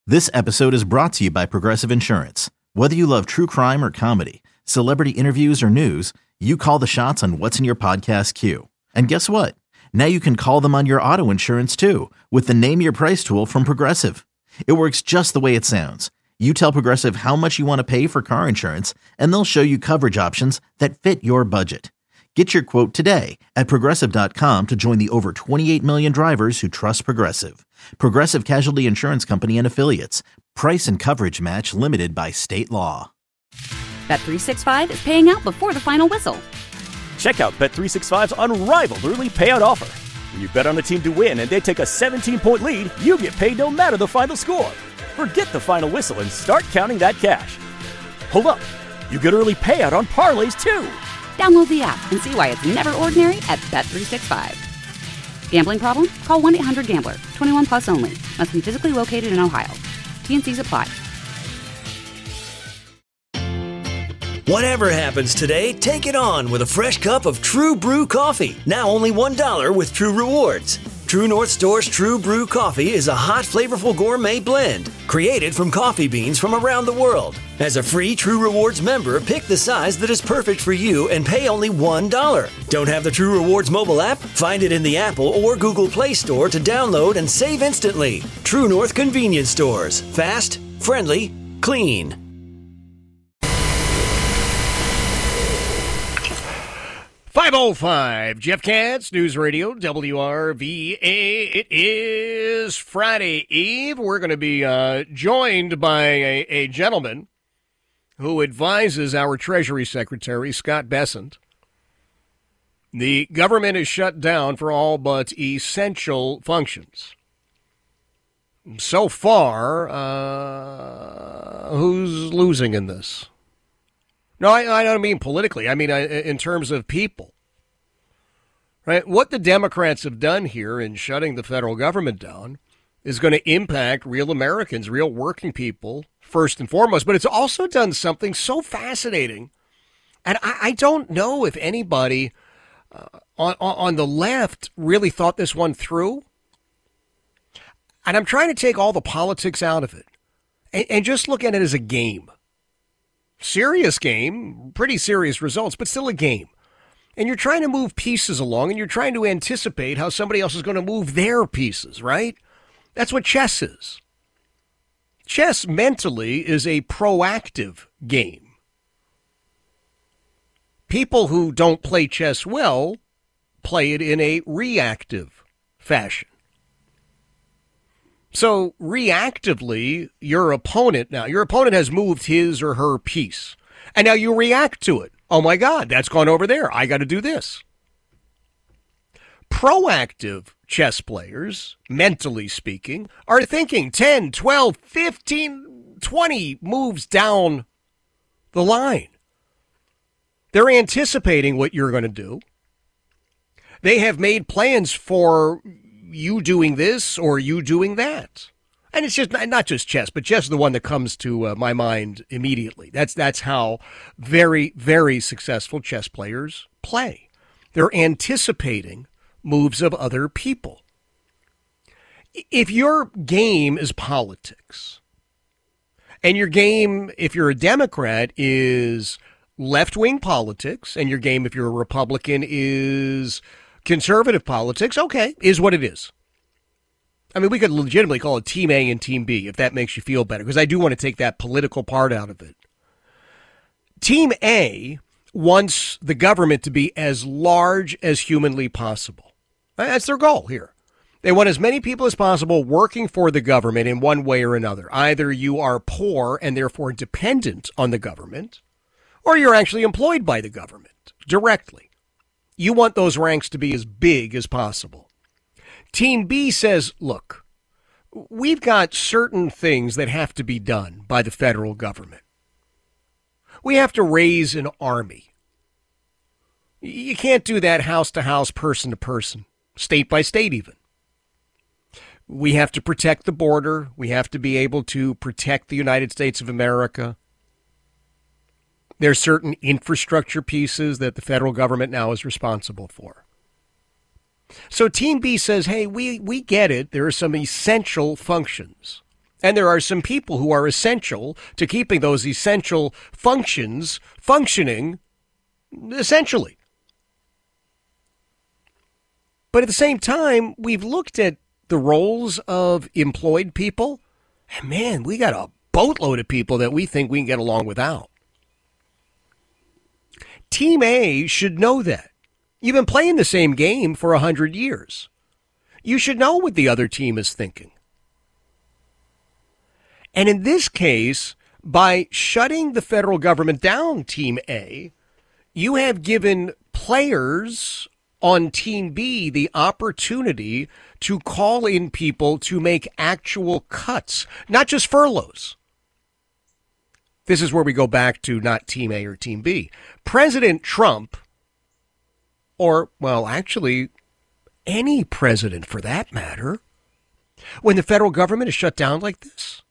This episode is brought to you by Progressive Insurance. Whether you love true crime or comedy, celebrity interviews or news, you call the shots on what's in your podcast queue. And guess what? Now you can call them on your auto insurance too with the Name Your Price tool from Progressive. It works just the way it sounds. You tell Progressive how much you want to pay for car insurance, and they'll show you coverage options that fit your budget. Get your quote today at Progressive.com to join the over 28 million drivers who trust Progressive. Progressive Casualty Insurance Company and Affiliates. Price and coverage match limited by state law. Bet365 is paying out before the final whistle. Check out Bet365's unrivaled early payout offer. When you bet on a team to win and they take a 17-point lead, you get paid no matter the final score. Forget the final whistle and start counting that cash. Hold up. You get early payout on parlays, too. Download the app and see why it's never ordinary at Bet365. Gambling problem? Call 1-800-GAMBLER. 21 plus only. Must be physically located in Ohio. T&Cs apply. Whatever happens today, take it on with a fresh cup of True Brew coffee. Now only $1 with True Rewards. True North Store's True Brew coffee is a hot, flavorful gourmet blend created from coffee beans from around the world. As a free True Rewards member, pick the size that is perfect for you and pay only $1. Don't have the True Rewards mobile app? Find it in the Apple or Google Play Store to download and save instantly. True North Convenience Stores. Fast, friendly, clean. 5:05, Jeff Katz, News Radio, WRVA. It is Friday Eve. We're going to be joined by a gentleman who advises our Treasury Secretary, Scott Bessent. The government is shut down for all but essential functions. So far, who's losing in this? No, I don't mean politically. I mean in terms of people. Right? What the Democrats have done here in shutting the federal government down is going to impact real Americans, real working people, first and foremost. But it's also done something so fascinating. And I don't know if anybody on the left really thought this one through. And I'm trying to take all the politics out of it and just look at it as a game. Serious game, pretty serious results, but still a game. And you're trying to move pieces along, and you're trying to anticipate how somebody else is going to move their pieces, right? That's what chess is. Chess mentally is a proactive game. People who don't play chess well play it in a reactive fashion. So reactively, your opponent has moved his or her piece. And now you react to it. Oh, my God, that's gone over there. I got to do this. Proactive chess players, mentally speaking, are thinking 10, 12, 15, 20 moves down the line. They're anticipating what you're going to do. They have made plans for you doing this or you doing that. And it's just not just chess, but chess is the one that comes to my mind immediately. That's how very, very successful chess players play. They're anticipating moves of other people. If your game is politics, and your game, if you're a Democrat, is left-wing politics, and your game, if you're a Republican, is conservative politics, okay, is what it is. I mean, we could legitimately call it Team A and Team B if that makes you feel better, because I do want to take that political part out of it. Team A wants the government to be as large as humanly possible. That's their goal here. They want as many people as possible working for the government in one way or another. Either you are poor and therefore dependent on the government, or you're actually employed by the government directly. You want those ranks to be as big as possible. Team B says, look, we've got certain things that have to be done by the federal government. We have to raise an army. You can't do that house to house, person to person, state by state even. We have to protect the border. We have to be able to protect the United States of America. There's certain infrastructure pieces that the federal government now is responsible for. So Team B says, hey, we get it. There are some essential functions And there are some people who are essential to keeping those essential functions functioning essentially. But at the same time, we've looked at the roles of employed people, and man, we got a boatload of people that we think we can get along without. Team A should know that. You've been playing the same game for 100 years. You should know what the other team is thinking. And in this case, by shutting the federal government down, Team A, you have given players on Team B the opportunity to call in people to make actual cuts, not just furloughs. This is where we go back to not Team A or Team B. President Trump, or, well, actually, any president for that matter, when the federal government is shut down like this,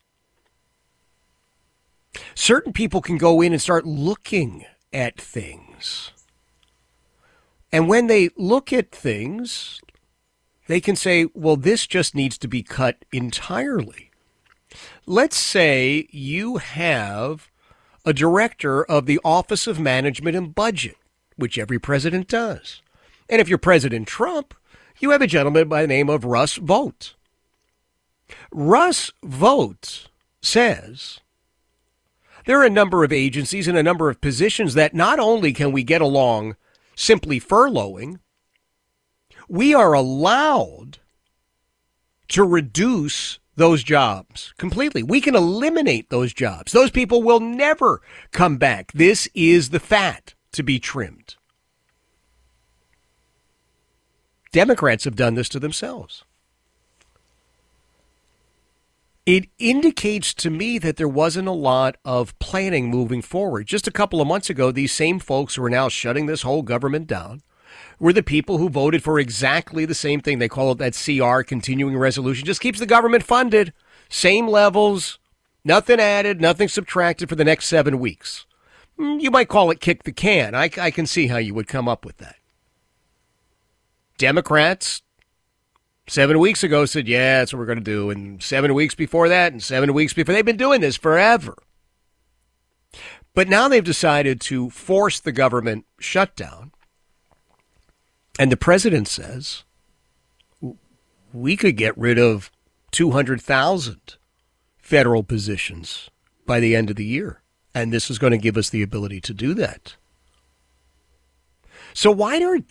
certain people can go in and start looking at things. And when they look at things, they can say, well, this just needs to be cut entirely. Let's say you have a director of the Office of Management and Budget, which every president does. And if you're President Trump, you have a gentleman by the name of Russ Vought. Russ Vought says there are a number of agencies and a number of positions that not only can we get along simply furloughing, we are allowed to reduce those jobs completely. We can eliminate those jobs. Those people will never come back. This is the fat to be trimmed. Democrats have done this to themselves. It indicates to me that there wasn't a lot of planning moving forward. Just a couple of months ago, these same folks who are now shutting this whole government down were the people who voted for exactly the same thing. They call it that CR, continuing resolution. Just keeps the government funded. Same levels, nothing added, nothing subtracted for the next 7 weeks. You might call it kick the can. I can see how you would come up with that. Democrats 7 weeks ago said, yeah, that's what we're going to do. And 7 weeks before that and 7 weeks before, they've been doing this forever. But now they've decided to force the government shutdown. And the president says, we could get rid of 200,000 federal positions by the end of the year. And this is going to give us the ability to do that. So why are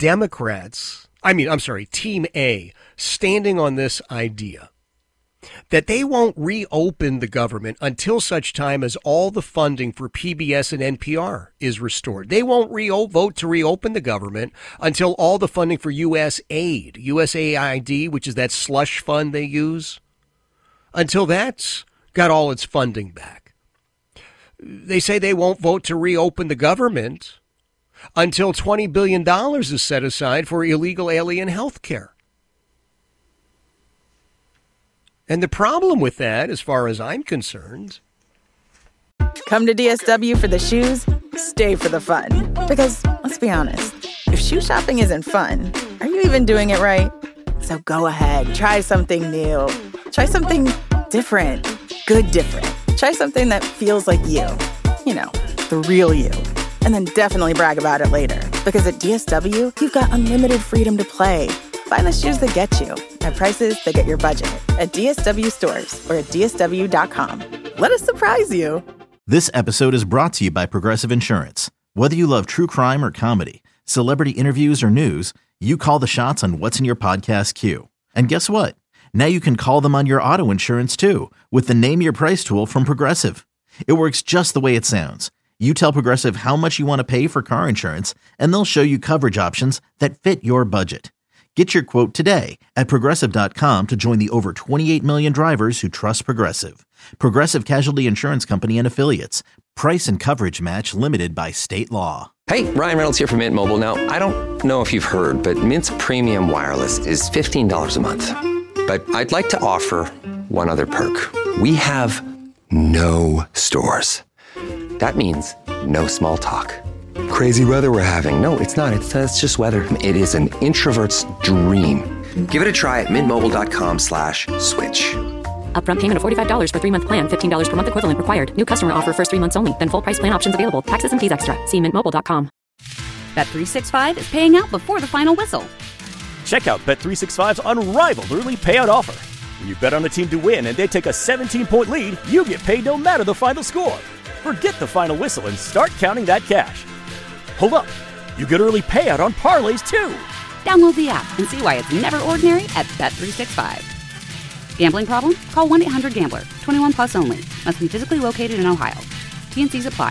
Team A standing on this idea that they won't reopen the government until such time as all the funding for PBS and NPR is restored? They won't vote to reopen the government until all the funding for USAID, which is that slush fund they use, until that's got all its funding back. They say they won't vote to reopen the government until $20 billion is set aside for illegal alien health care. And the problem with that, as far as I'm concerned... Come to DSW for the shoes, stay for the fun. Because, let's be honest, if shoe shopping isn't fun, are you even doing it right? So go ahead, try something new. Try something different. Good different. Try something that feels like you. You know, the real you. And then definitely brag about it later. Because at DSW, you've got unlimited freedom to play. Find the shoes that get you at prices that get your budget at DSW stores or at DSW.com. Let us surprise you. This episode is brought to you by Progressive Insurance. Whether you love true crime or comedy, celebrity interviews or news, you call the shots on what's in your podcast queue. And guess what? Now you can call them on your auto insurance too with the Name Your Price tool from Progressive. It works just the way it sounds. You tell Progressive how much you want to pay for car insurance, and they'll show you coverage options that fit your budget. Get your quote today at Progressive.com to join the over 28 million drivers who trust Progressive. Progressive Casualty Insurance Company and Affiliates. Price and coverage match limited by state law. Hey, Ryan Reynolds here from Mint Mobile. Now, I don't know if you've heard, but Mint's premium wireless is $15 a month. But I'd like to offer one other perk. We have no stores. That means no small talk. Crazy weather we're having. No, it's not. It's just weather. It is an introvert's dream. Give it a try at mintmobile.com/switch. Upfront payment of $45 for 3-month plan. $15 per month equivalent required. New customer offer first 3 months only. Then full price plan options available. Taxes and fees extra. See mintmobile.com. Bet365 is paying out before the final whistle. Check out Bet365's unrivaled early payout offer. When you bet on a team to win and they take a 17-point lead, you get paid no matter the final score. Forget the final whistle and start counting that cash. Hold up. You get early payout on parlays, too. Download the app and see why it's never ordinary at Bet365. Gambling problem? Call 1-800-GAMBLER. 21 plus only. Must be physically located in Ohio. T&Cs apply.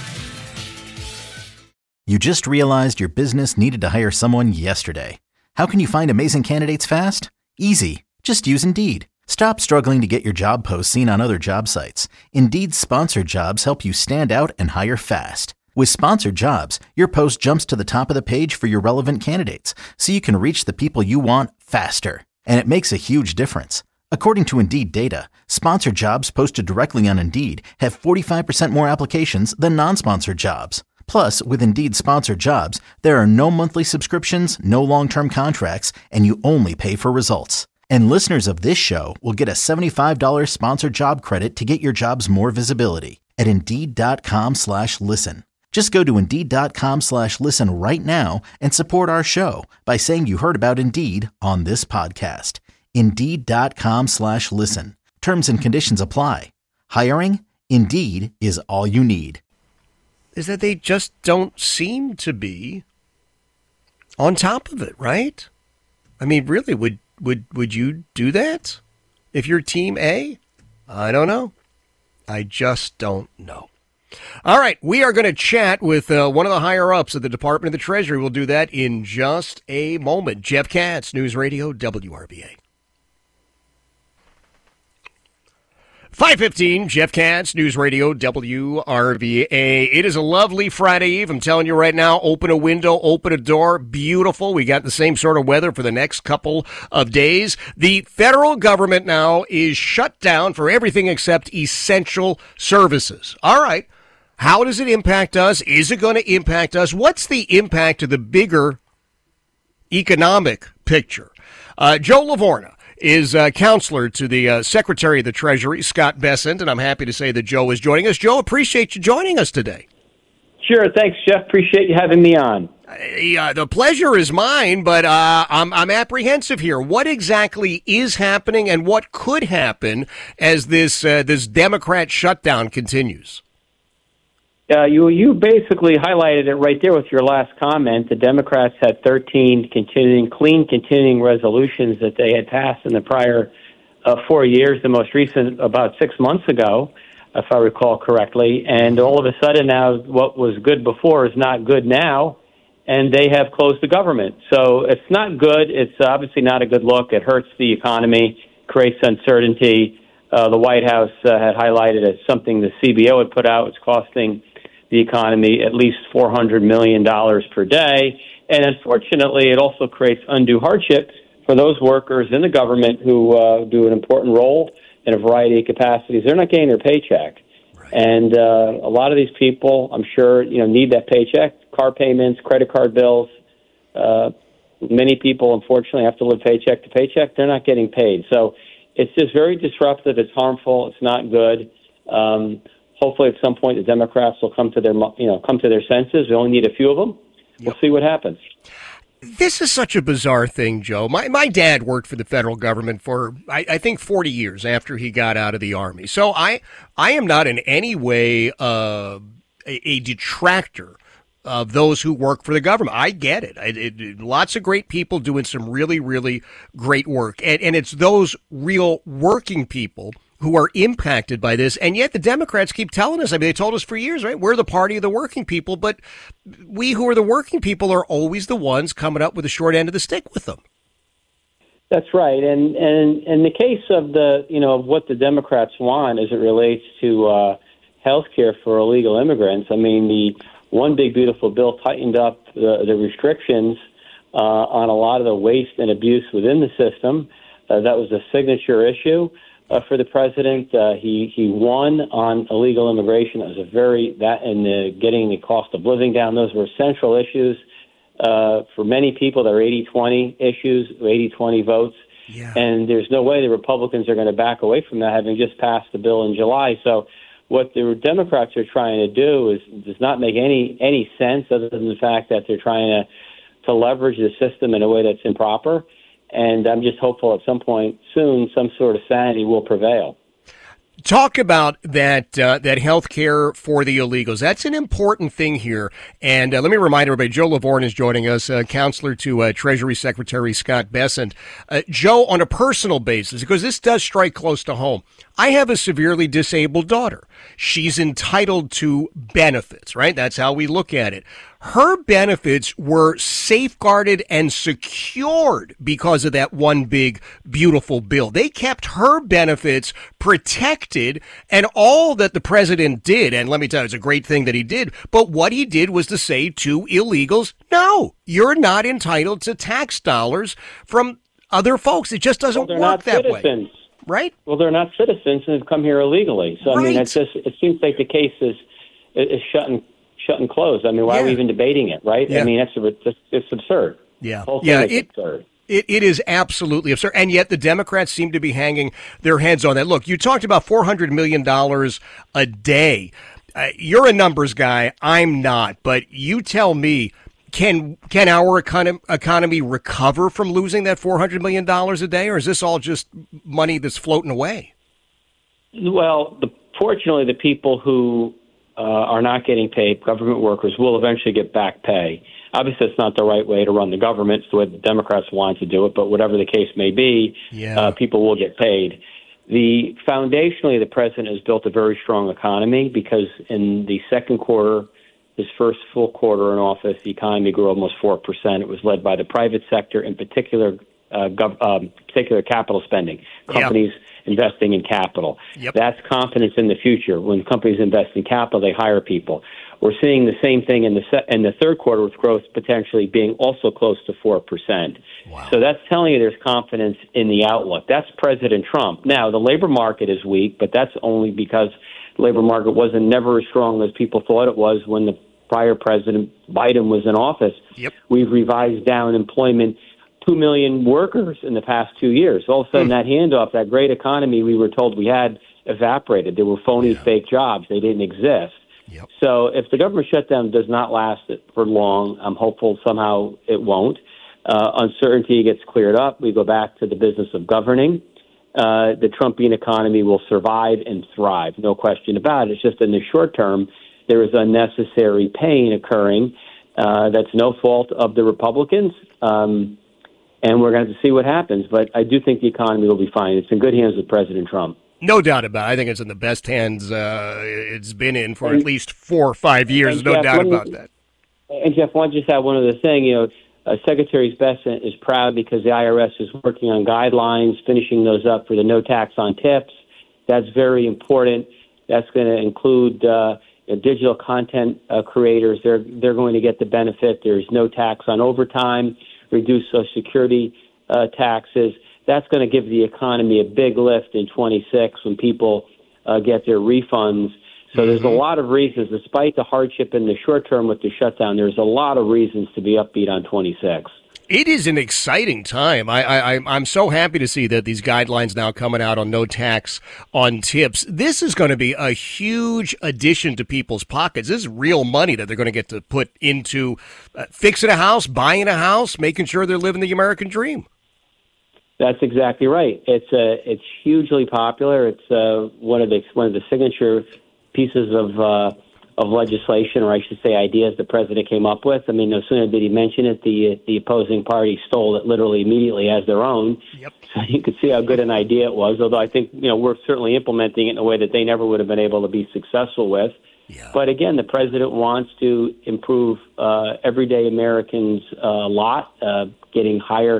You just realized your business needed to hire someone yesterday. How can you find amazing candidates fast? Easy. Just use Indeed. Stop struggling to get your job posts seen on other job sites. Indeed's sponsored jobs help you stand out and hire fast. With sponsored jobs, your post jumps to the top of the page for your relevant candidates, so you can reach the people you want faster. And it makes a huge difference. According to Indeed data, sponsored jobs posted directly on Indeed have 45% more applications than non-sponsored jobs. Plus, with Indeed sponsored jobs, there are no monthly subscriptions, no long-term contracts, and you only pay for results. And listeners of this show will get a $75 sponsored job credit to get your jobs more visibility at Indeed.com/listen. Just go to Indeed.com/listen right now and support our show by saying you heard about Indeed on this podcast. Indeed.com/listen. Terms and conditions apply. Hiring? Indeed is all you need. Is that they just don't seem to be on top of it, right? I mean, really, would you do that if you're Team A? I don't know. I just don't know. All right, we are going to chat with one of the higher-ups at the Department of the Treasury. We'll do that in just a moment. Jeff Katz, News Radio WRVA. 5:15, Jeff Katz, News Radio WRVA. It is a lovely Friday Eve. I'm telling you right now, open a window, open a door. Beautiful. We got the same sort of weather for the next couple of days. The federal government now is shut down for everything except essential services. All right. How does it impact us? Is it going to impact us? What's the impact of the bigger economic picture? Joe Lavorna is counselor to the Secretary of the Treasury, Scott Bessent, and I'm happy to say that Joe is joining us. Joe, appreciate you joining us today. Sure, thanks, Jeff. Appreciate you having me on. The pleasure is mine, but I'm apprehensive here. What exactly is happening, and what could happen as this Democrat shutdown continues? You basically highlighted it right there with your last comment. The Democrats had 13 continuing resolutions that they had passed in the prior 4 years, the most recent about 6 months ago, if I recall correctly. And all of a sudden now what was good before is not good now, and they have closed the government. So it's not good. It's obviously not a good look. It hurts the economy, creates uncertainty. The White House had highlighted as something the CBO had put out. It's costing the economy at least $400 million per day. And unfortunately, it also creates undue hardship for those workers in the government who do an important role in a variety of capacities. They're not getting their paycheck. Right. And a lot of these people, I'm sure, need that paycheck, car payments, credit card bills. Many people, unfortunately, have to live paycheck to paycheck. They're not getting paid. So it's just very disruptive. It's harmful. It's not good. Hopefully, at some point, the Democrats will come to their senses. We only need a few of them. We'll see what happens. This is such a bizarre thing, Joe. My dad worked for the federal government for, I think, 40 years after he got out of the Army. So I am not in any way a detractor of those who work for the government. I get it. Lots of great people doing some really, really great work. And it's those real working people who are impacted by this, and yet the Democrats keep telling us, they told us for years, right, we're the party of the working people, but we who are the working people are always the ones coming up with the short end of the stick with them. That's right, and in the case of what the Democrats want as it relates to health care for illegal immigrants, the One Big Beautiful Bill tightened up the restrictions on a lot of the waste and abuse within the system. That was a signature issue for the president. He won on illegal immigration. It was getting the cost of living down. Those were central issues for many people. There are 80-20 issues, 80-20 votes. Yeah. And there's no way the Republicans are going to back away from that, having just passed the bill in July. So what the Democrats are trying to do does not make any sense, other than the fact that they're trying to leverage the system in a way that's improper. And I'm just hopeful at some point soon some sort of sanity will prevail. Talk about that health care for the illegals. That's an important thing here. And let me remind everybody, Joe Lavorne is joining us, counselor to Treasury Secretary Scott Bessent. Joe, on a personal basis, because this does strike close to home, I have a severely disabled daughter. She's entitled to benefits, right? That's how we look at it. Her benefits were safeguarded and secured because of that one big, beautiful bill. They kept her benefits protected, and all that the president did, and let me tell you, it's a great thing that he did, but what he did was to say to illegals, no, you're not entitled to tax dollars from other folks. It just doesn't work that way. Right? Well, they're not citizens and have come here illegally. So, I mean, it seems like the case is shut and closed. I mean, why are we even debating it, right? Yeah. I mean, it's absurd. Yeah. It's absurd. It is absolutely absurd. And yet the Democrats seem to be hanging their heads on that. Look, you talked about $400 million a day. You're a numbers guy. I'm not. But you tell me, can our economy recover from losing that $400 million a day, or is this all just money that's floating away? Well, fortunately, the people who are not getting paid, government workers, will eventually get back pay. Obviously, it's not the right way to run the government. It's the way the Democrats want to do it, but whatever the case may be, people will get paid. Foundationally, the president has built a very strong economy because in the second quarter, his first full quarter in office, the economy grew almost 4%. It was led by the private sector, in particular capital spending, companies investing in capital. That's confidence in the future. When companies invest in capital, they hire people. We're seeing the same thing in the third quarter, with growth potentially being also close to 4%. Wow. So that's telling you there's confidence in the outlook. That's President Trump. Now, the labor market is weak, but that's only because the labor market wasn't never as strong as people thought it was when the prior President Biden was in office. We've revised down employment 2 million workers in the past 2 years. All of a sudden, that handoff, that great economy we were told we had, evaporated. There were phony, fake jobs. They didn't exist. So if the government shutdown does not last for long, I'm hopeful somehow it won't. Uncertainty gets cleared up. We go back to the business of governing. The Trumpian economy will survive and thrive, no question about it. It's just in the short term, there is unnecessary pain occurring. That's no fault of the Republicans. And we're going to see what happens. But I do think the economy will be fine. It's in good hands with President Trump. No doubt about it. I think it's in the best hands it's been in for at least 4 or 5 years. No doubt about that. And, Jeff, I want to just add one other thing. Secretary Bessent is proud because the IRS is working on guidelines, finishing those up for the no tax on tips. That's very important. That's going to include digital content creators. They're going to get the benefit. There's no tax on overtime, reduce Social Security taxes. That's going to give the economy a big lift in 26 when people get their refunds. So there's a lot of reasons, despite the hardship in the short term with the shutdown, there's a lot of reasons to be upbeat on 26. It is an exciting time. I'm so happy to see that these guidelines now coming out on no tax on tips. This is going to be a huge addition to people's pockets. This is real money that they're going to get to put into fixing a house, buying a house, making sure they're living the American dream. That's exactly right. It's hugely popular. It's one of the signature pieces of legislation, or I should say ideas, the president came up with. I mean, no sooner did he mention it, the opposing party stole it literally immediately as their own. So you could see how good an idea it was, although I think we're certainly implementing it in a way that they never would have been able to be successful with. But again, the president wants to improve everyday Americans' lot, getting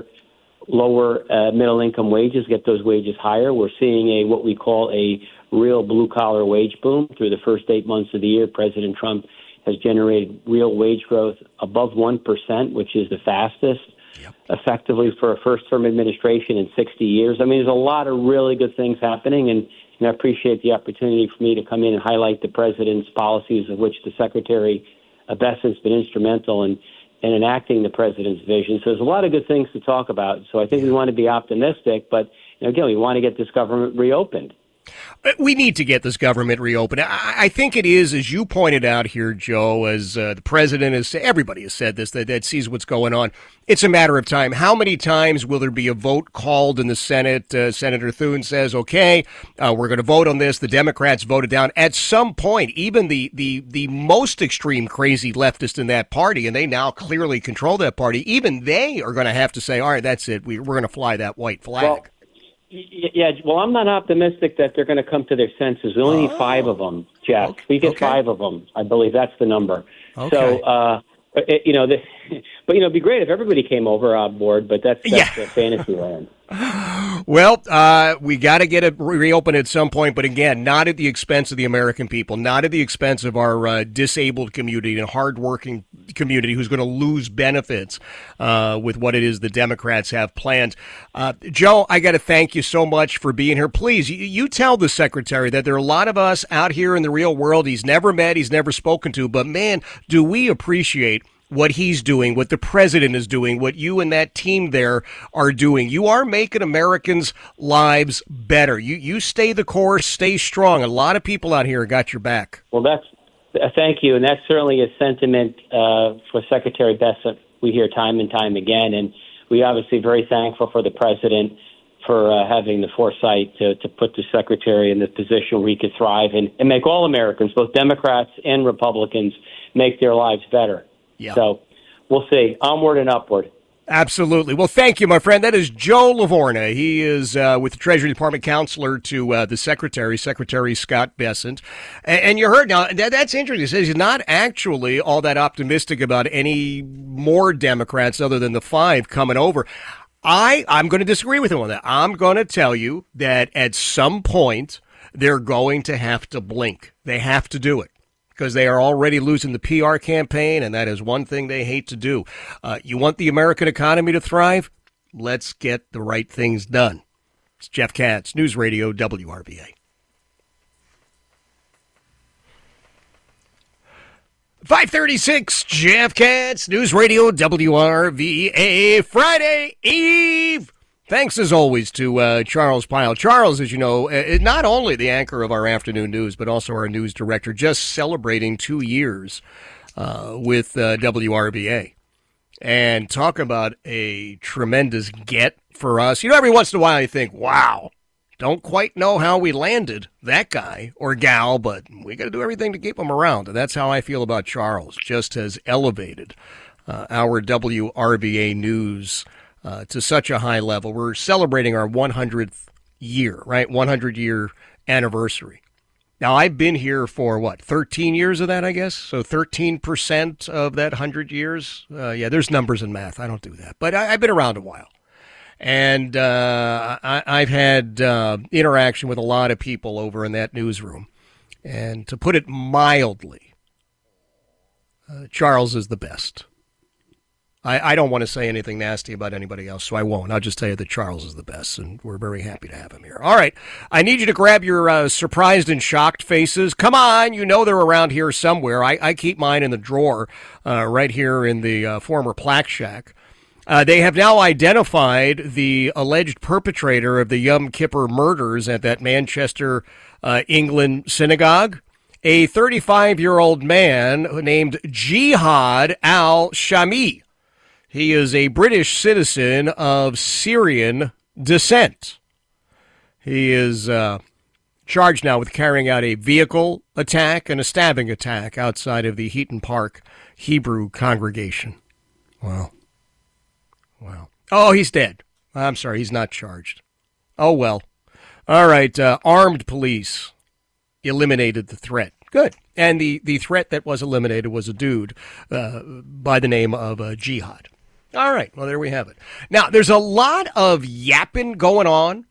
lower middle-income wages, get those wages higher. We're seeing what we call a real blue-collar wage boom. Through the first 8 months of the year, President Trump has generated real wage growth above 1%, which is the fastest, effectively, for a first-term administration in 60 years. I mean, there's a lot of really good things happening, and I appreciate the opportunity for me to come in and highlight the president's policies, of which the Secretary Bessent's been instrumental in and enacting the president's vision. So there's a lot of good things to talk about. So I think we want to be optimistic, but again, we want to get this government reopened. We need to get this government reopened. I think it is, as you pointed out here, Joe, as the president has said, everybody has said this, that sees what's going on. It's a matter of time. How many times will there be a vote called in the Senate? Senator Thune says, okay, we're going to vote on this. The Democrats voted down. At some point, even the most extreme crazy leftist in that party, and they now clearly control that party, even they are going to have to say, all right, that's it. We're going to fly that white flag. Well, I'm not optimistic that they're going to come to their senses. We only need 5 of them, Jeff. Okay. We get 5 of them. I believe that's the number. Okay. So, but it'd be great if everybody came over on board, but that's fantasy land. Well, we got to get it reopened at some point, but again, not at the expense of the American people, not at the expense of our disabled community and hardworking community who's going to lose benefits with what it is the Democrats have planned. Joe, I got to thank you so much for being here. Please, you tell the secretary that there are a lot of us out here in the real world he's never met, he's never spoken to, but man, do we appreciate what he's doing, what the president is doing, what you and that team there are doing. You are making Americans' lives better. You stay the course, stay strong. A lot of people out here got your back. Well, thank you, and that's certainly a sentiment for Secretary Bessent we hear time and time again, and we obviously very thankful for the president for having the foresight to put the secretary in the position where he could thrive and make all Americans, both Democrats and Republicans, make their lives better. Yeah. So we'll see. Onward and upward. Absolutely. Well, thank you, my friend. That is Joe Lavorna. He is with the Treasury Department counselor to the Secretary Scott Bessent. And you heard now, that's interesting. He says he's not actually all that optimistic about any more Democrats other than the 5 coming over. I'm going to disagree with him on that. I'm going to tell you that at some point they're going to have to blink. They have to do it, because they are already losing the PR campaign, and that is one thing they hate to do. You want the American economy to thrive? Let's get the right things done. It's Jeff Katz, News Radio WRVA. 5:36, Jeff Katz, News Radio WRVA, Friday Eve. Thanks, as always, to Charles Pyle. Charles, as you know, is not only the anchor of our afternoon news, but also our news director, just celebrating 2 years with WRVA. And talk about a tremendous get for us. You know, every once in a while you think, wow, don't quite know how we landed that guy or gal, but we got to do everything to keep him around. And that's how I feel about Charles. Just has elevated our WRVA news to such a high level. We're celebrating our 100th year, right? 100-year anniversary. Now, I've been here for, 13 years of that, I guess? So 13% of that 100 years? There's numbers in math. I don't do that. But I've been around a while. And I've had interaction with a lot of people over in that newsroom. And to put it mildly, Charles is the best. I don't want to say anything nasty about anybody else, so I won't. I'll just tell you that Charles is the best, and we're very happy to have him here. All right, I need you to grab your surprised and shocked faces. Come on, you know they're around here somewhere. I keep mine in the drawer right here in the former Plaque Shack. They have now identified the alleged perpetrator of the Yom Kippur murders at that Manchester, England synagogue. A 35-year-old man named Jihad al-Shami. He is a British citizen of Syrian descent. He is charged now with carrying out a vehicle attack and a stabbing attack outside of the Heaton Park Hebrew congregation. Wow. Oh, he's dead. I'm sorry, he's not charged. Oh, well. All right, armed police eliminated the threat. Good. And the threat that was eliminated was a dude by the name of Jihad. All right. Well, there we have it. Now, there's a lot of yapping going on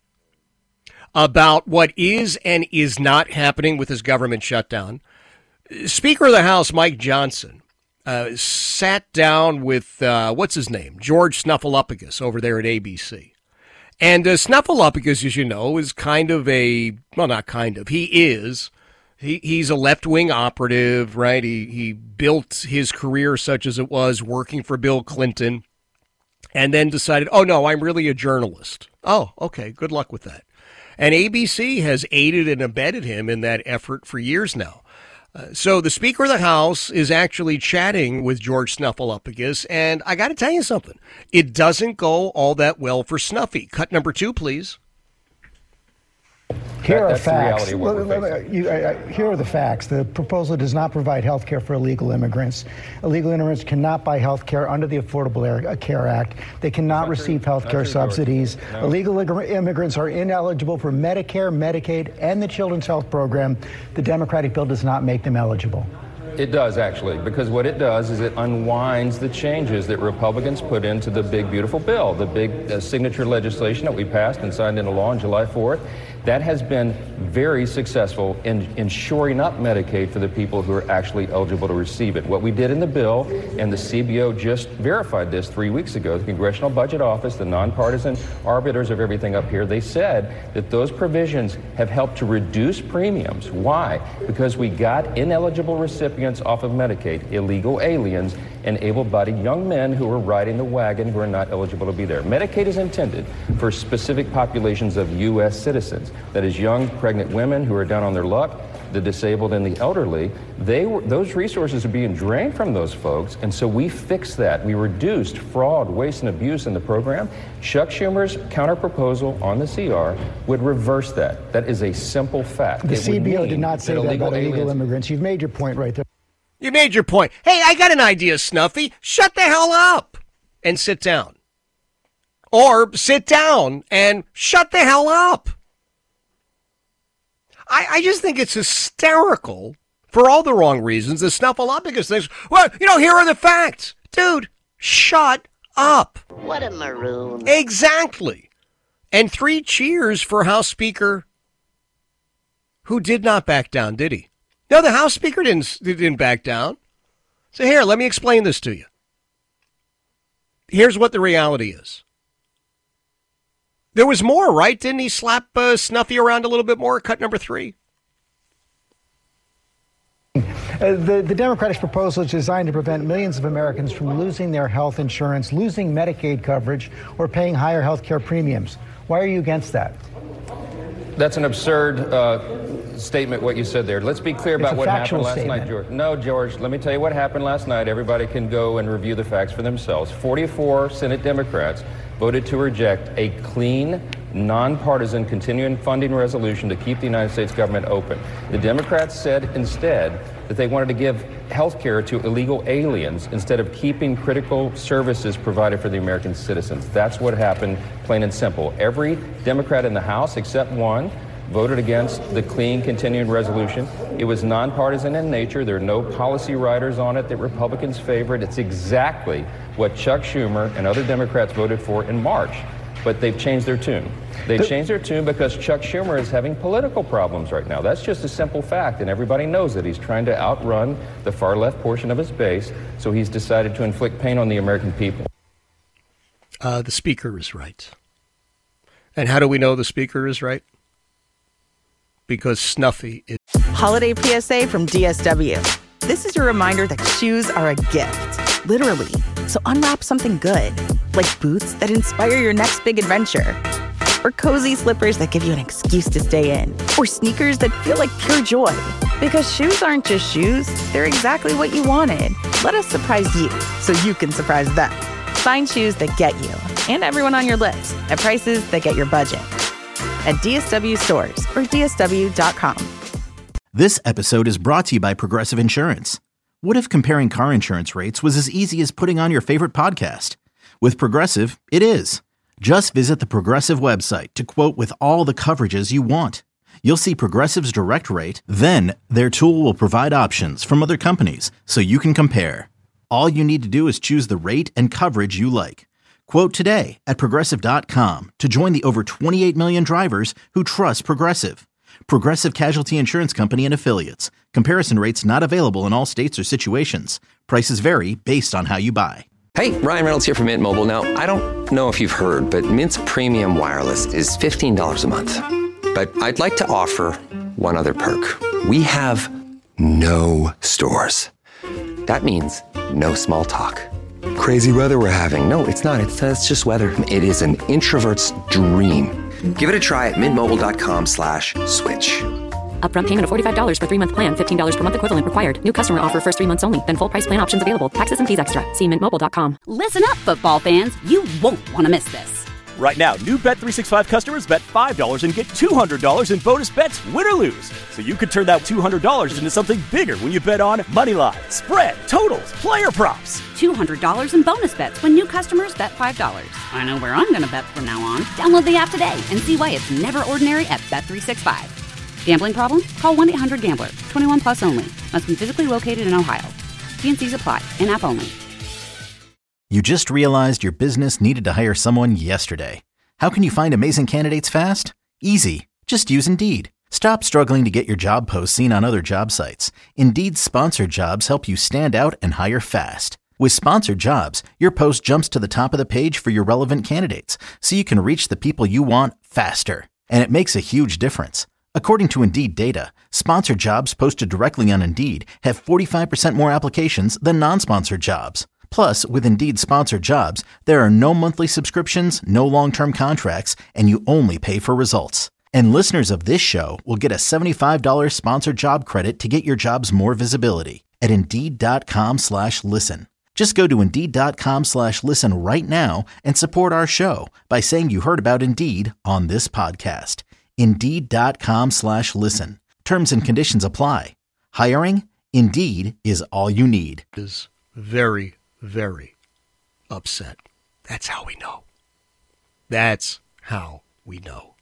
about what is and is not happening with this government shutdown. Speaker of the House, Mike Johnson, sat down with, what's his name? George Snuffleupagus over there at ABC. And Snuffleupagus, as you know, is kind of he is He's a left-wing operative, right? He built his career such as it was working for Bill Clinton and then decided, oh, no, I'm really a journalist. Oh, okay, good luck with that. And ABC has aided and abetted him in that effort for years now. So the Speaker of the House is actually chatting with George Snuffleupagus, and I got to tell you something. It doesn't go all that well for Snuffy. Cut number 2, please. Here are facts. Here are the facts. The proposal does not provide health care for illegal immigrants. Illegal immigrants cannot buy health care under the Affordable Care Act. They cannot receive health care subsidies. No. Illegal immigrants are ineligible for Medicare, Medicaid, and the Children's Health Program. The Democratic bill does not make them eligible. It does, actually, because what it does is it unwinds the changes that Republicans put into the big, beautiful bill, the big signature legislation that we passed and signed into law on July 4th. That has been very successful in shoring up Medicaid for the people who are actually eligible to receive it. What we did in the bill, and the CBO just verified this 3 weeks ago, the Congressional Budget Office, the nonpartisan arbiters of everything up here, they said that those provisions have helped to reduce premiums. Why? Because we got ineligible recipients off of Medicaid, illegal aliens, and able-bodied young men who are riding the wagon who are not eligible to be there. Medicaid is intended for specific populations of U.S. citizens. That is young, pregnant women who are down on their luck, the disabled and the elderly. Those resources are being drained from those folks, and so we fixed that. We reduced fraud, waste, and abuse in the program. Chuck Schumer's counterproposal on the CR would reverse that. That is a simple fact. The CBO did not say that about illegal immigrants. You've made your point right there. You made your point. Hey, I got an idea, Snuffy. Shut the hell up and sit down. Or sit down and shut the hell up. I just think it's hysterical for all the wrong reasons. The Snuffleupagus thinks, well, here are the facts. Dude, shut up. What a maroon. Exactly. And 3 cheers for House Speaker who did not back down, did he? No, the House Speaker didn't back down. So here, let me explain this to you. Here's what the reality is. There was more, right? Didn't he slap Snuffy around a little bit more? Cut number 3. The Democratic proposal is designed to prevent millions of Americans from losing their health insurance, losing Medicaid coverage, or paying higher health care premiums. Why are you against that? That's an absurd statement, what you said there. Let's be clear about what happened last night, George. No, George, let me tell you what happened last night. Everybody can go and review the facts for themselves. 44 Senate Democrats voted to reject a clean, nonpartisan continuing funding resolution to keep the United States government open. The Democrats said instead that they wanted to give health care to illegal aliens instead of keeping critical services provided for the American citizens. That's what happened, plain and simple. Every Democrat in the House, except one, voted against the clean continuing resolution. It was nonpartisan in nature. There are no policy riders on it that Republicans favored. It's exactly what Chuck Schumer and other Democrats voted for in March. But they've changed their tune. They've changed their tune because Chuck Schumer is having political problems right now. That's just a simple fact, and everybody knows it. He's trying to outrun the far left portion of his base, so he's decided to inflict pain on the American people. The Speaker is right. And how do we know the Speaker is right? Because Snuffy is... Holiday PSA from DSW. This is your reminder that shoes are a gift, literally. So unwrap something good, like boots that inspire your next big adventure, or cozy slippers that give you an excuse to stay in, or sneakers that feel like pure joy. Because shoes aren't just shoes, they're exactly what you wanted. Let us surprise you so you can surprise them. Find shoes that get you and everyone on your list at prices that get your budget. At DSW stores or DSW.com. This episode is brought to you by Progressive Insurance. What if comparing car insurance rates was as easy as putting on your favorite podcast? With Progressive, it is. Just visit the Progressive website to quote with all the coverages you want. You'll see Progressive's direct rate, then their tool will provide options from other companies so you can compare. All you need to do is choose the rate and coverage you like. Quote today at Progressive.com to join the over 28 million drivers who trust Progressive. Progressive Casualty Insurance Company and Affiliates. Comparison rates not available in all states or situations. Prices vary based on how you buy. Hey, Ryan Reynolds here from Mint Mobile. Now, I don't know if you've heard, but Mint's premium wireless is $15 a month. But I'd like to offer one other perk. we have no stores. That means no small talk. Crazy weather we're having. No, it's not. It's just weather. It is an introvert's dream. Give it a try at mintmobile.com/switch. Upfront payment of $45 for 3-month plan. $15 per month equivalent required. New customer offer first 3 months only. Then full price plan options available. Taxes and fees extra. See mintmobile.com. Listen up, football fans. You won't want to miss this. Right now, new Bet365 customers bet $5 and get $200 in bonus bets, win or lose. So you could turn that $200 into something bigger when you bet on Moneyline, spread, totals, player props. $200 in bonus bets when new customers bet $5. I know where I'm going to bet from now on. Download the app today and see why it's never ordinary at Bet365. Gambling problem? Call 1-800-GAMBLER. 21 plus only. Must be physically located in Ohio. T&Cs apply. In-app only. You just realized your business needed to hire someone yesterday. How can you find amazing candidates fast? Easy. Just use Indeed. Stop struggling to get your job posts seen on other job sites. Indeed's sponsored jobs help you stand out and hire fast. With sponsored jobs, your post jumps to the top of the page for your relevant candidates, so you can reach the people you want faster. And it makes a huge difference. According to Indeed data, sponsored jobs posted directly on Indeed have 45% more applications than non-sponsored jobs. Plus, with Indeed sponsored jobs, there are no monthly subscriptions, no long-term contracts, and you only pay for results. And listeners of this show will get a $75 sponsored job credit to get your jobs more visibility at Indeed.com/listen. Just go to Indeed.com/listen right now and support our show by saying you heard about Indeed on this podcast. Indeed.com/listen. Terms and conditions apply. Hiring? Indeed is all you need. Is very, very upset. That's how we know. That's how we know.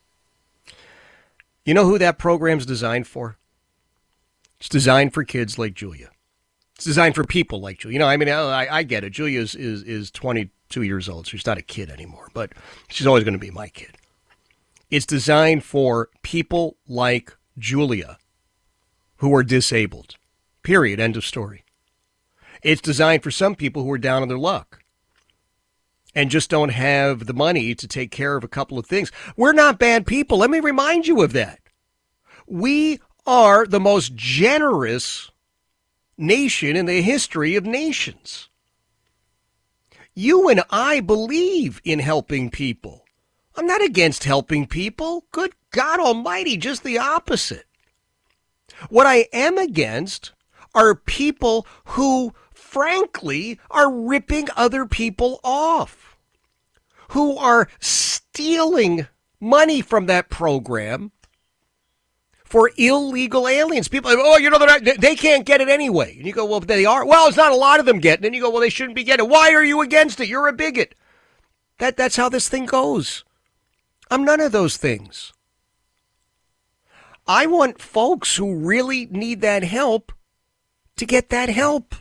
You know who that program's designed for? It's designed for kids like Julia. It's designed for people like Julia. You know, I mean, I get it. Julia is 22 years old. So she's not a kid anymore, but she's always going to be my kid. It's designed for people like Julia who are disabled. Period. End of story. It's designed for some people who are down on their luck and just don't have the money to take care of a couple of things. We're not bad people. Let me remind you of that. We are the most generous nation in the history of nations. You and I believe in helping people. I'm not against helping people. Good God Almighty, just the opposite. What I am against are people who, frankly, are ripping other people off, who are stealing money from that program for illegal aliens. People, oh, you know, they can't get it anyway. And you go, well, they are. Well, it's not a lot of them getting it. And you go, well, they shouldn't be getting it. Why are you against it? You're a bigot. That's how this thing goes. I'm none of those things. I want folks who really need that help to get that help.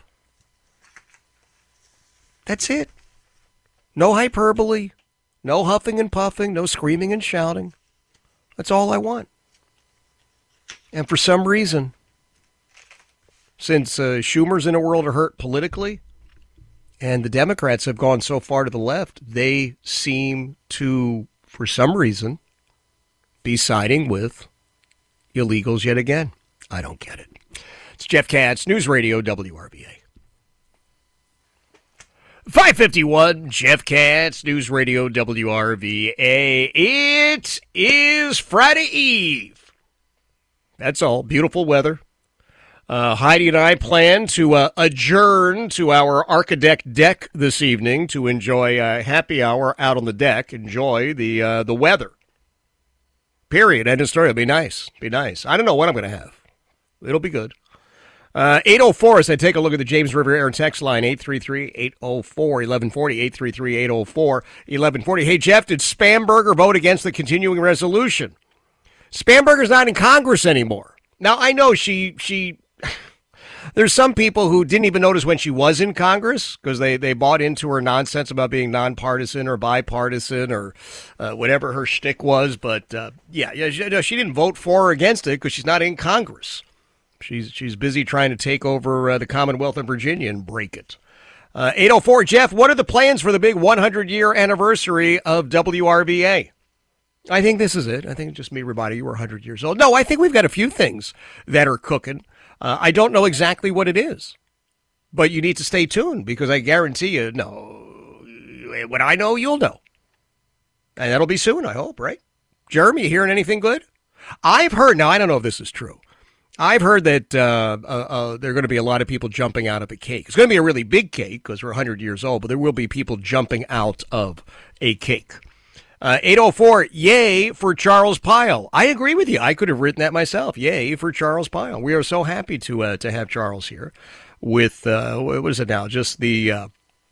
That's it. No hyperbole, no huffing and puffing, no screaming and shouting. That's all I want. And for some reason, since Schumer's in a world of hurt politically, and the Democrats have gone so far to the left, they seem to, for some reason, be siding with illegals yet again. I don't get it. It's Jeff Katz, News Radio WRVA. 551, Jeff Katz, News Radio WRVA. It is Friday Eve. That's all. Beautiful weather. Heidi and I plan to adjourn to our Archideck deck this evening to enjoy a happy hour out on the deck. Enjoy the weather. Period. End of story. It'll be nice. Be nice. I don't know what I'm going to have. It'll be good. 804 as I take a look at the James River Air text line, 833-804-1140, 833-804-1140. Hey, Jeff, did Spamberger vote against the continuing resolution? Spamberger's not in Congress anymore. Now, I know she there's some people who didn't even notice when she was in Congress because they bought into her nonsense about being nonpartisan or bipartisan or whatever her shtick was. But, she didn't vote for or against it because she's not in Congress. She's busy trying to take over the Commonwealth of Virginia and break it. 804, Jeff, what are the plans for the big 100-year anniversary of WRVA? I think this is it. I think just me reminding you we're 100 years old. No, I think we've got a few things that are cooking. I don't know exactly what it is, but you need to stay tuned because I guarantee you, when I know, you'll know. And that'll be soon, I hope, right? Jeremy, you hearing anything good? I've heard, now I don't know if this is true. I've heard that there are going to be a lot of people jumping out of a cake. It's going to be a really big cake because we're 100 years old, but there will be people jumping out of a cake. 804, yay for Charles Pyle. I agree with you. I could have written that myself. Yay for Charles Pyle. We are so happy to have Charles here with, what is it now? Just the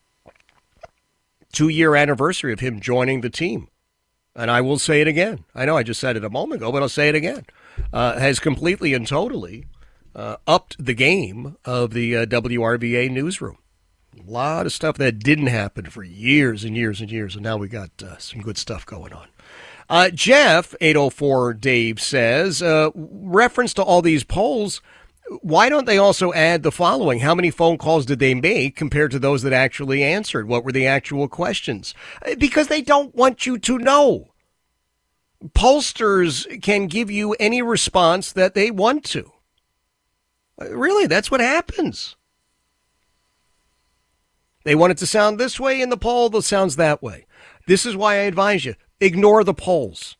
2-year anniversary of him joining the team. And I will say it again. I know I just said it a moment ago, but I'll say it again. Has completely and totally upped the game of the WRVA newsroom. A lot of stuff that didn't happen for years and years and years, and now we got some good stuff going on. Jeff, 804 Dave, says, reference to all these polls, why don't they also add the following? How many phone calls did they make compared to those that actually answered? What were the actual questions? Because they don't want you to know. Pollsters can give you any response that they want to. Really, that's what happens. They want it to sound this way in the poll, it sounds that way. This is why I advise you, ignore the polls.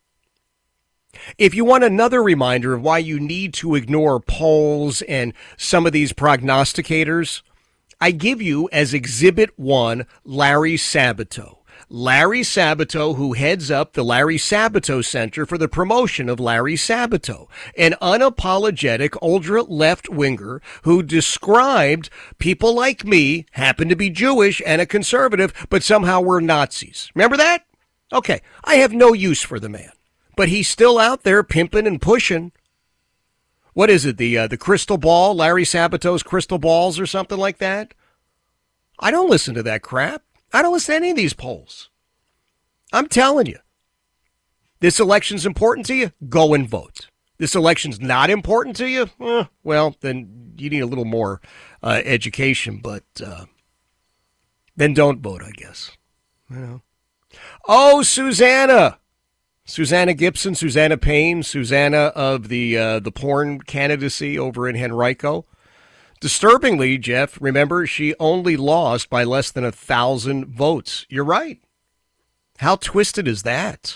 If you want another reminder of why you need to ignore polls and some of these prognosticators, I give you as Exhibit 1, Larry Sabato. Larry Sabato, who heads up the Larry Sabato Center for the Promotion of Larry Sabato, an unapologetic ultra-left-winger who described people like me, happen to be Jewish and a conservative, but somehow we're Nazis. Remember that? Okay, I have no use for the man, but he's still out there pimping and pushing. What is it, the crystal ball, Larry Sabato's crystal balls or something like that? I don't listen to that crap. I don't listen to any of these polls. I'm telling you, this election's important to you, go and vote. This election's not important to you, well, then you need a little more education, but then don't vote, I guess. You know. Oh, Susanna Gibson, Susanna Payne, Susanna of the porn candidacy over in Henrico. Disturbingly, Jeff, remember, she only lost by less than 1,000 votes. You're right. How twisted is that?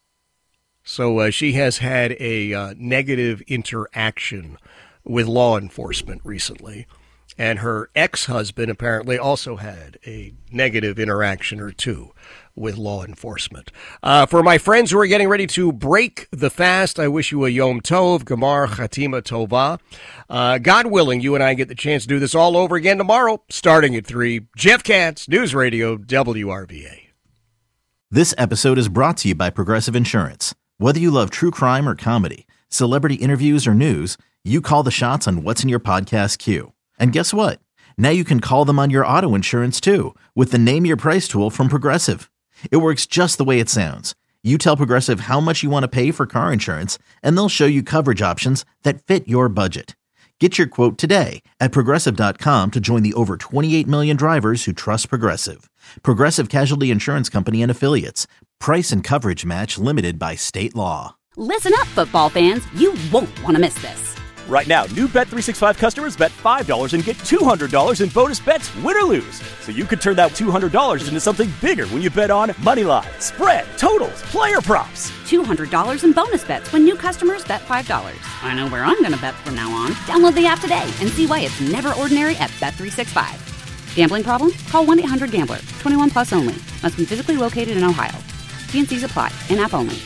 So she has had a negative interaction with law enforcement recently, and her ex-husband apparently also had a negative interaction or two with law enforcement. For my friends who are getting ready to break the fast, I wish you a Yom Tov, Gemar Chatima Tova. God willing, you and I get the chance to do this all over again tomorrow, starting at 3. Jeff Katz, News Radio, WRVA. This episode is brought to you by Progressive Insurance. Whether you love true crime or comedy, celebrity interviews or news, you call the shots on what's in your podcast queue. And guess what? Now you can call them on your auto insurance too with the Name Your Price tool from Progressive. It works just the way it sounds. You tell Progressive how much you want to pay for car insurance, and they'll show you coverage options that fit your budget. Get your quote today at Progressive.com to join the over 28 million drivers who trust Progressive. Progressive Casualty Insurance Company and Affiliates. Price and coverage match limited by state law. Listen up, football fans. You won't want to miss this. Right now, new Bet365 customers bet $5 and get $200 in bonus bets, win or lose. So you could turn that $200 into something bigger when you bet on Moneyline, spread, totals, player props. $200 in bonus bets when new customers bet $5. I know where I'm going to bet from now on. Download the app today and see why it's never ordinary at Bet365. Gambling problem? Call 1-800-GAMBLER. 21 plus only. Must be physically located in Ohio. T&Cs apply. In-app only.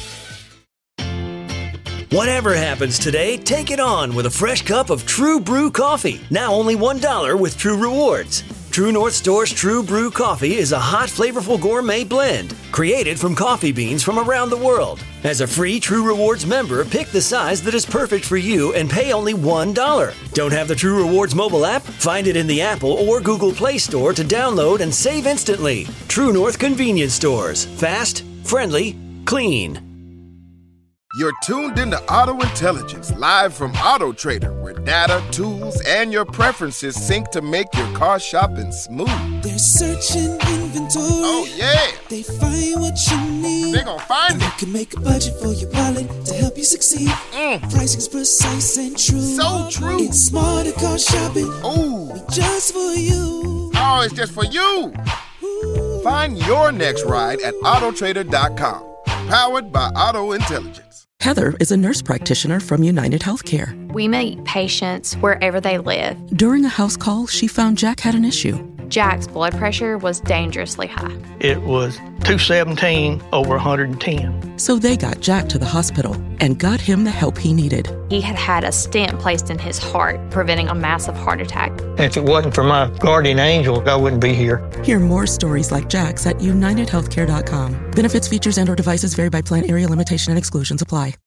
Whatever happens today, take it on with a fresh cup of True Brew coffee. Now only $1 with True Rewards. True North Store's True Brew coffee is a hot, flavorful gourmet blend created from coffee beans from around the world. As a free True Rewards member, pick the size that is perfect for you and pay only $1. Don't have the True Rewards mobile app? Find it in the Apple or Google Play Store to download and save instantly. True North Convenience Stores. Fast, friendly, clean. You're tuned into Auto Intelligence, live from Auto Trader, where data, tools, and your preferences sync to make your car shopping smooth. They're searching inventory. Oh, yeah. They find what you need. They're gonna find and it. You can make a budget for your wallet to help you succeed. Pricing's precise and true. So true. It's smarter car shopping. Ooh. Just for you. Oh, it's just for you. Ooh. Find your next ride at Autotrader.com. Powered by Auto Intelligence. Heather is a nurse practitioner from United Healthcare. We meet patients wherever they live. During a house call, she found Jack had an issue. Jack's blood pressure was dangerously high. It was 217 over 110. So they got Jack to the hospital and got him the help he needed. He had had a stent placed in his heart, preventing a massive heart attack. If it wasn't for my guardian angel, I wouldn't be here. Hear more stories like Jack's at UnitedHealthcare.com. Benefits, features, and/or devices vary by plan, area, limitation, and exclusions apply.